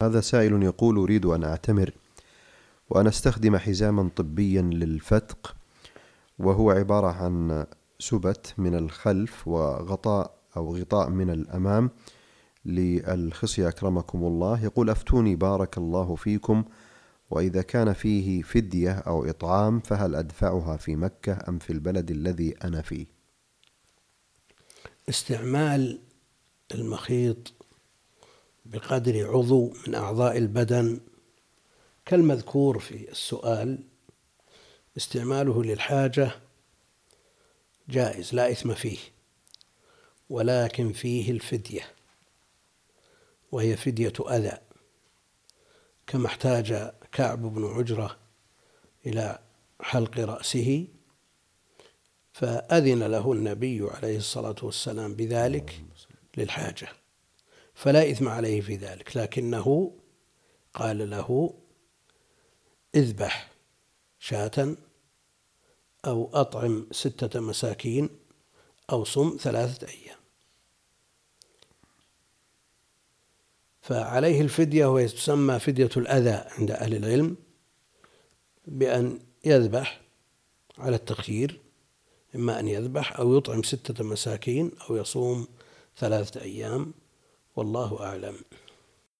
هذا سائل يقول: أريد أن أعتمر وأن أستخدم حزاما طبيا للفتق، وهو عبارة عن سبت من الخلف وغطاء أو غطاء من الأمام للخصية أكرمكم الله. يقول: أفتوني بارك الله فيكم، وإذا كان فيه فدية أو إطعام فهل أدفعها في مكة أم في البلد الذي أنا فيه؟ استعمال المخيط بقدر عضو من أعضاء البدن كالمذكور في السؤال، استعماله للحاجة جائز لا إثم فيه، ولكن فيه الفدية، وهي فدية أذى، كما احتاج كعب بن عجرة إلى حلق رأسه فأذن له النبي عليه الصلاة والسلام بذلك للحاجة، فلا إثم عليه في ذلك، لكنه قال له: اذبح شاة أو أطعم 6 مساكين أو صم 3 أيام. فعليه الفدية، وهي تسمى فدية الأذى عند أهل العلم، بأن يذبح على التخيير، إما أن يذبح أو يطعم 6 مساكين أو يصوم 3 أيام، والله أعلم.